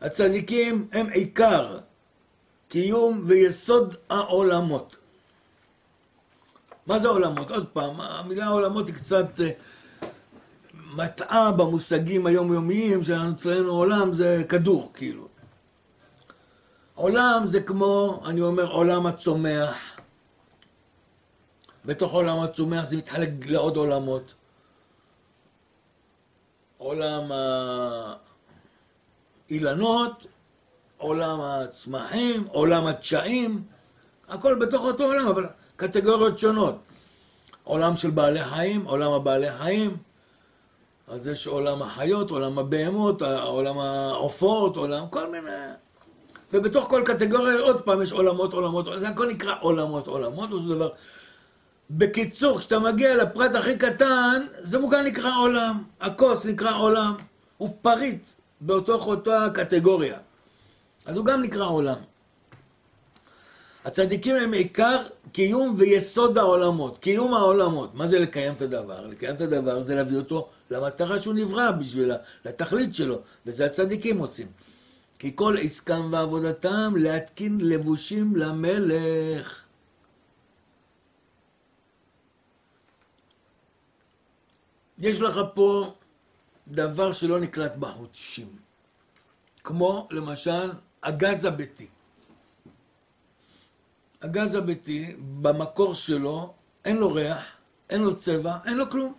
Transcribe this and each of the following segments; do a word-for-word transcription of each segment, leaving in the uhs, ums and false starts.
הצדיקים הם עיקר קיום ויסוד העולמות. מה זה עולמות? עוד פעם, המילה עולמות היא קצת מטעה במושגים היומיומיים שאנחנו אצלנו. עולם זה כדור, כאילו. עולם זה כמו, אני אומר, עולם הצומח. בתוך עולם הצומח זה מתחלק לעוד עולמות. עולם האילנות, עולם הצמחים, עולם התשעים, הכל בתוך אותו עולם, אבל קטגוריות שונות. עולם של בעלי חיים, עולם הבעלי חיים, אז יש עולם החיות, עולם הבהמות, עולם העופות, עולם כל מיני. ובתוך כל קטגוריה עוד פעם יש עולמות, עולמות, זה הכל נקרא עולמות, עולמות, אותו דבר. בקיצור, כשאתה מגיע לפרט הכי קטן, זה מוגן נקרא עולם, הכוס נקרא עולם, הוא פריט באותו אותה קטגוריה. אז הוא גם נקרא עולם. הצדיקים הם עיקר קיום ויסוד העולמות, קיום העולמות. מה זה לקיים את הדבר? לקיים את הדבר זה להביא אותו למטרה שהוא נברא בשבילה, לתכלית שלו, וזה הצדיקים עושים. כי כל עסקם ועבודתם להתקין לבושים למלך. יש לך פה דבר שלא נקלט בחושים, כמו למשל הגז הביתי. הגז הביתי במקור שלו אין לו ריח, אין לו צבע, אין לו כלום.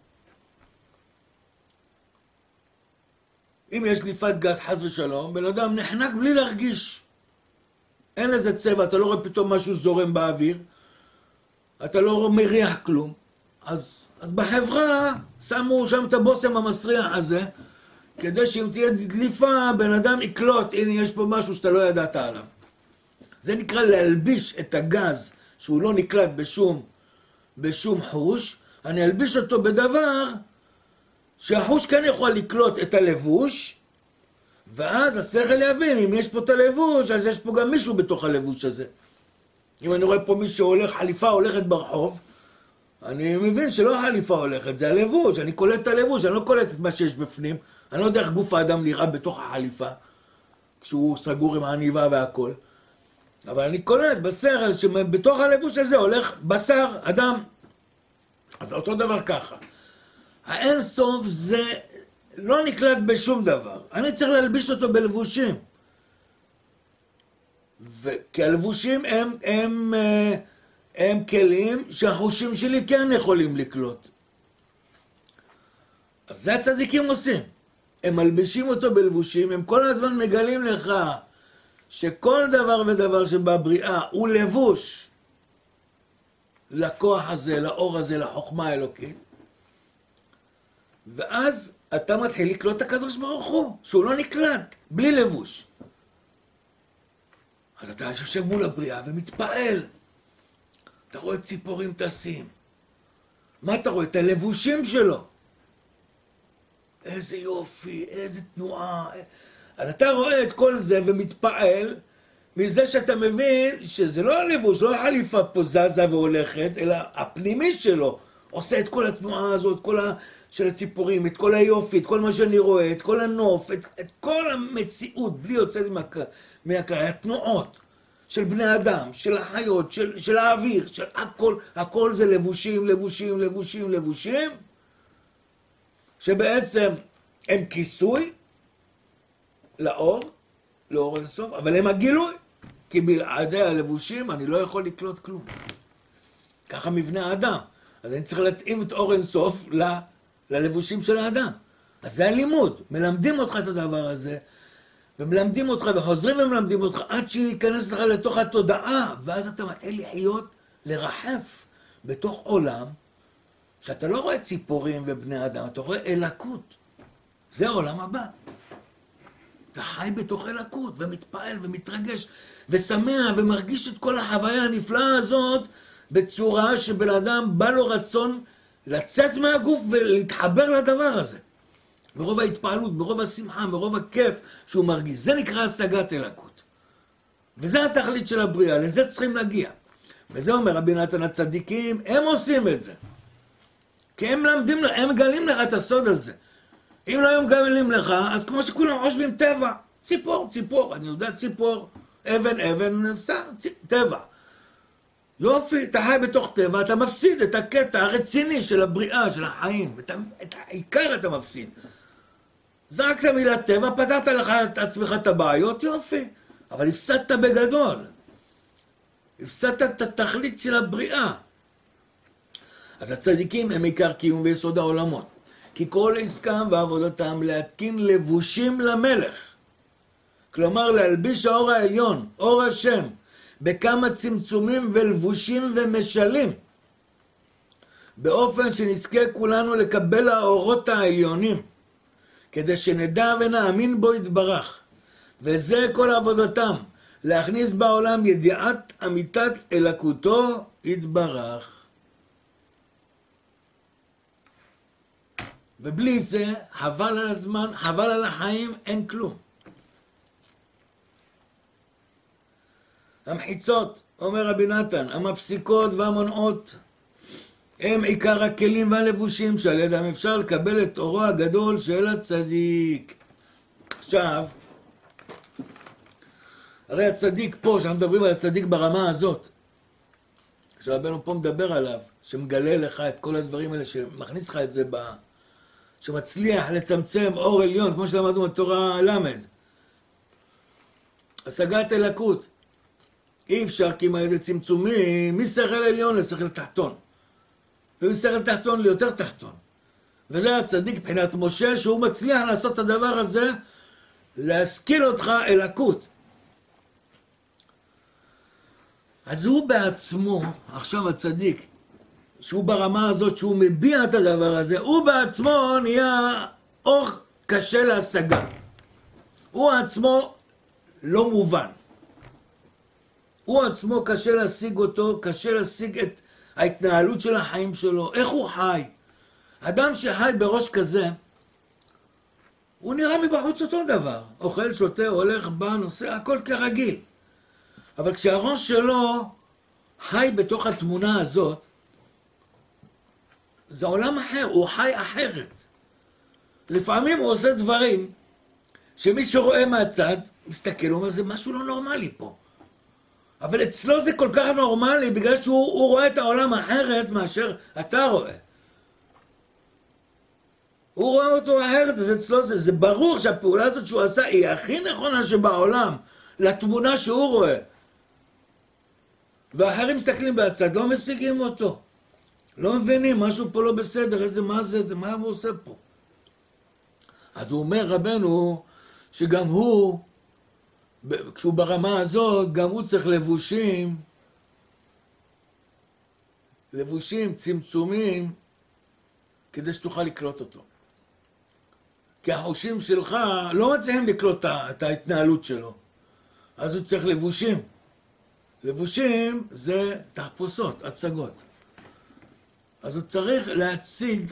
אם יש דליפת גז חס ושלום, בן אדם נחנק בלי להרגיש. אין לזה צבע, אתה לא רואה פתאום משהו זורם באוויר, אתה לא מריח כלום. אז, אז בחברה שמו שם את הבוסם המסריח הזה, כדי שאם תהיה דליפה, בן אדם יקלוט, הנה יש פה משהו שאתה לא ידעת עליו. זה נקרא להלביש את הגז, שהוא לא נקלט בשום, בשום חוש, אני אלביש אותו בדבר, שהחוש כן יכול לקלוט את הלבוש, ואז השכל יבין, אם יש פה את הלבוש, אז יש פה גם מישהו בתוך הלבוש הזה. אם אני רואה פה מישהו הולך, חליפה הולכת ברחוב, אני מבין שלא החליפה הולכת, זה הלבוש, אני קולט את הלבוש, אני לא קולט את מה שיש בפנים, אני לא יודע איך גוף האדם נראה בתוך החליפה, כשהוא סגור עם העניבה והכל, אבל אני קולט בשכל שבתוך הלבוש הזה הולך בשר, אדם. אז אותו דבר ככה. האין סוף זה לא נקלט בשום דבר, אני צריך להלביש אותו בלבושים. כי הלבושים הם, הם, הם, הם כלים שהחושים שלי כן יכולים לקלוט. אז זה הצדיקים עושים. הם מלבישים אותו בלבושים, הם כל הזמן מגלים לך שכל דבר ודבר שבבריאה הוא לבוש לכוח הזה, לאור הזה, לחוכמה האלוקית. ואז אתה מתחיל לקלוט את הקדוש ברוך הוא, שהוא לא נקלט, בלי לבוש. אז אתה יושב מול הבריאה ומתפעל. אתה רואה ציפורים טסים. מה אתה רואה? את הלבושים שלו. איזה יופי, איזה תנועה. אז אתה רואה את כל זה ומתפעל מזה שאתה מבין שזה לא הלבוש, לא החליפה פה זזה והולכת, אלא הפנימי שלו עושה את כל התנועה הזאת, כל ה... של הציפורים, את כל היופי, את כל מה שאני רואה, את כל הנוף, את, את כל המציאות, בלי יוצאת מהקריא, התנועות של בני אדם, של החיות, של, של האוויר, של הכל, הכל זה לבושים, לבושים, לבושים, לבושים, שבעצם הם כיסוי לאור, לאור אינסוף, אבל הם הגילוי, כי בלעדי הלבושים אני לא יכול לקלוט כלום. ככה מבנה האדם. אז אני צריך להתאים את אור אינסוף ל... ללבושים של האדם. אז זה הלימוד. מלמדים אותך את הדבר הזה, ומלמדים אותך וחוזרים ומלמדים אותך עד שייכנס לך לתוך התודעה, ואז אתה מתחיל לחיות, לרחף בתוך עולם, שאתה לא רואה ציפורים ובני אדם, אתה רואה אלקות. זה העולם הבא. אתה חי בתוך אלקות, ומתפעל ומתרגש, ושמח ומרגיש את כל החוויה הנפלאה הזאת, בצורה שבן אדם בא לו רצון לצאת מהגוף ולהתחבר לדבר הזה. מרוב ההתפעלות, מרוב השמחה, מרוב הכיף שהוא מרגיש. זה נקרא השגת אלוקות. וזה התכלית של הבריאה, לזה צריכים להגיע. וזה אומר רבי נתן הצדיקים, הם עושים את זה. כי הם למדים, הם מגלים לך את הסוד הזה. אם לא הם מגלים לך, אז כמו שכולם חושבים טבע, ציפור, ציפור, אני יודע ציפור, אבן, אבן, סתם, טבע. יופי, אתה חי בתוך טבע, אתה מפסיד את הקטע הרציני של הבריאה, של החיים. את, את העיקר אתה מפסיד. זרקת מילת טבע, פתרת לך את עצמך את הבעיות, יופי. אבל הפסדת בגדול. הפסדת את התכלית של הבריאה. אז הצדיקים הם עיקר קיום ויסוד העולמות. כי כל עסקם ועבודתם להתקין לבושים למלך. כלומר, להלביש האור העליון, אור השם, בכמה צמצומים ולבושים ומשלים. באופן שנזכה כולנו לקבל האורות העליונים. כדי שנדע ונאמין בו יתברך. וזה כל עבודתם. להכניס בעולם ידיעת אמיתת אלוקותו יתברך. ובלי זה, חבל על הזמן, חבל על החיים, אין כלום. המחיצות, אומר רבי נתן, המפסיקות והמונעות, הם עיקר הכלים והלבושים שעל ידם אפשר לקבל את אורו הגדול של הצדיק. עכשיו, הרי הצדיק פה, שאנחנו מדברים על הצדיק ברמה הזאת, שרבנו פה מדבר עליו, שמגלה לך את כל הדברים האלה, שמכניס לך את זה ב... שמצליח לצמצם אור עליון, כמו שלמדנו בתורה למד. השגת אלוקות. אי אפשר כי על ידי צמצומים, משכל עליון לשכל תחתון. ומשכל תחתון ליותר תחתון. וזה הצדיק מבחינת משה, שהוא מצליח לעשות את הדבר הזה, להשכיל אותך אלוקות. אז הוא בעצמו, עכשיו הצדיק, שהוא ברמה הזאת, שהוא מביע את הדבר הזה, הוא בעצמו נהיה אור קשה להשגה. הוא עצמו לא מובן. הוא עצמו קשה להשיג אותו, קשה להשיג את ההתנהלות של החיים שלו. איך הוא חי? אדם שחי בראש כזה, הוא נראה מבחוץ אותו דבר. אוכל, שותה, הולך, בא, נוסע, הכל כרגיל. אבל כשהראש שלו חי בתוך התמונה הזאת, זה עולם אחר, הוא חי אחרת. לפעמים הוא עושה דברים שמי שרואה מהצד, מסתכל, הוא אומר, זה משהו לא נורמלי פה. אבל אצלו זה כל כך נורמלי, בגלל שהוא רואה את העולם אחרת מאשר אתה רואה. הוא רואה אותו אחרת, אז אצלו זה, זה ברור שהפעולה הזאת שהוא עשה היא הכי נכונה שבעולם, לתמונה שהוא רואה. ואחרים מסתכלים בצד, לא משיגים אותו. לא מבינים, משהו פה לא בסדר, איזה מה זה, זה מה הוא עושה פה. אז הוא אומר רבנו, שגם הוא, כשהוא ברמה הזאת, גם הוא צריך לבושים, לבושים, צמצומים, כדי שתוכל לקלוט אותו. כי החושים שלך לא מצליחים לקלוט את ההתנהלות שלו. אז הוא צריך לבושים. לבושים זה תחפושות, הצגות. אז הוא צריך להציג,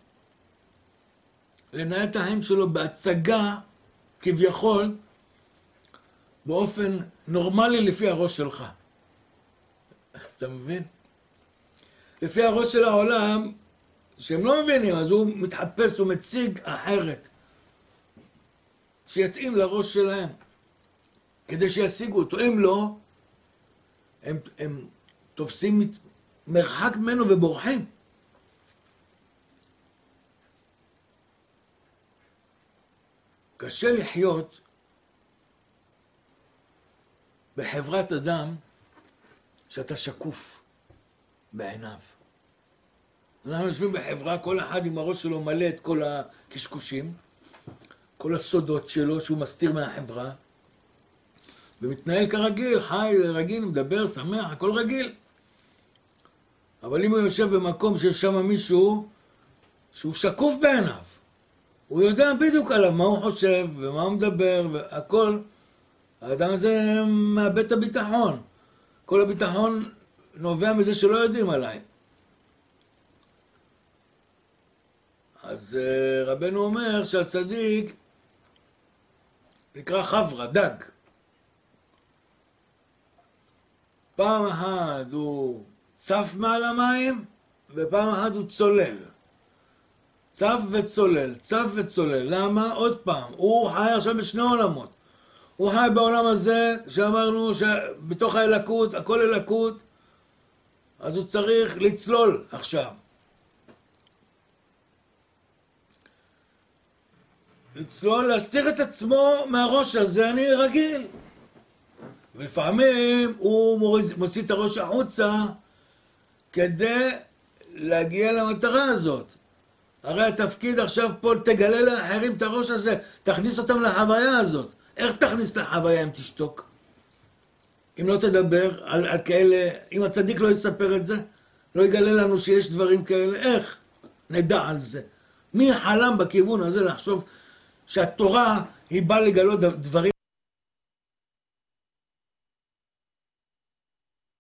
לנהל את החיים שלו בהצגה, כביכול, באופן נורמלי לפי הראש שלך. אתה מבין? לפי הראש של העולם, שהם לא מבינים, אז הוא מתחפש, הוא מציג אחרת. שיתאים לראש שלהם, כדי שישיגו אותו. אם לא, הם, הם תופסים מרחק ממנו ובורחים. קשה לחיות בחברת אדם שאתה שקוף בעיניו. אנחנו יושבים בחברה, כל אחד עם הראש שלו מלא את כל הקשקושים, כל הסודות שלו שהוא מסתיר מהחברה, ומתנהל כרגיל, חי רגיל, מדבר, שמח, הכל רגיל. אבל אם הוא יושב במקום שיש שם מישהו שהוא שקוף בעיניו, הוא יודע בדיוק עליו מה הוא חושב ומה הוא מדבר והכל, האדם הזה מאבד את הביטחון. כל הביטחון נובע מזה שלא יודעים עליי. אז רבנו אומר שהצדיק נקרא חברה, דג. פעם אחת הוא צף מעל המים, ופעם אחת הוא צולל. צף וצולל, צף וצולל. למה? עוד פעם, הוא חי עכשיו בשני עולמות. הוא חי בעולם הזה, שאמרנו שבתוך האלקות, הכל אלקות, אז הוא צריך לצלול עכשיו. לצלול, להסתיר את עצמו מהראש הזה, אני רגיל. ולפעמים הוא מוריד, מוציא את הראש החוצה כדי להגיע למטרה הזאת. הרי התפקיד עכשיו פה תגלה לאחרים את הראש הזה, תכניס אותם לחוויה הזאת. איך תכניס לחוויה אם תשתוק? אם לא תדבר על, על כאלה, אם הצדיק לא יספר את זה, לא יגלה לנו שיש דברים כאלה, איך נדע על זה? מי חלם בכיוון הזה לחשוב שהתורה היא באה לגלות דברים